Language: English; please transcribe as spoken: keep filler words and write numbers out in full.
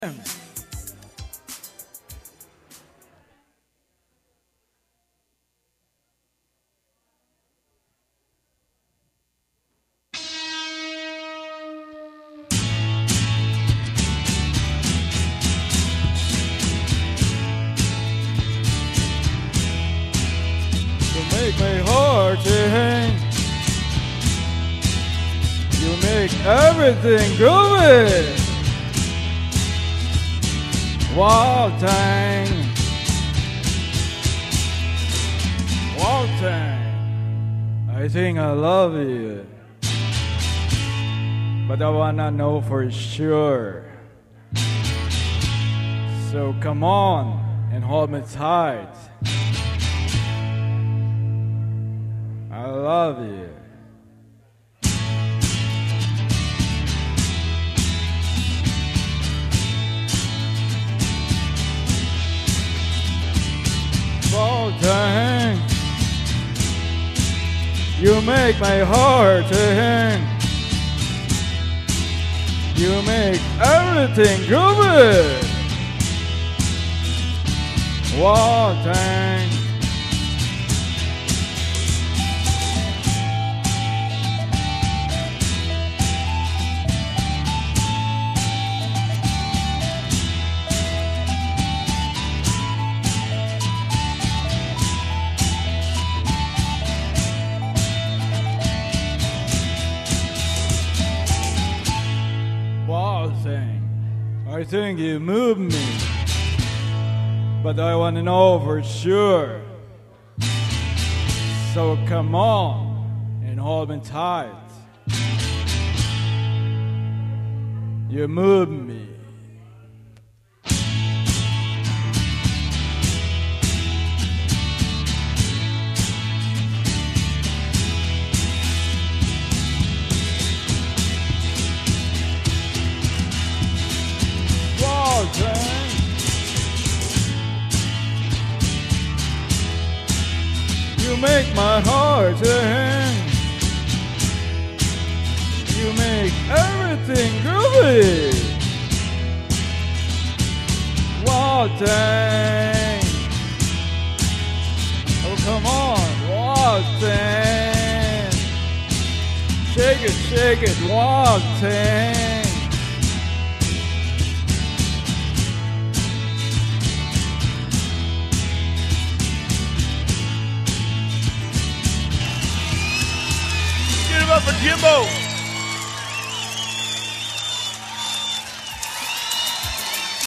Make my heart sing. You make everything groovy. Wild Tang. Wild Tang. I think I love you, but I wanna know for sure. So come on and hold me tight. I love you. Wild Tang, you make my heart sing. You make everything groovy. Wild Tang. Thing. I think you move me, but I want to know for sure. So come on and hold me tight. You move me. You make my heart sing. You make everything groovy. Wild Tang. Oh come on, Wild Tang. Shake it, shake it, Wild Tang. Up for Jimbo.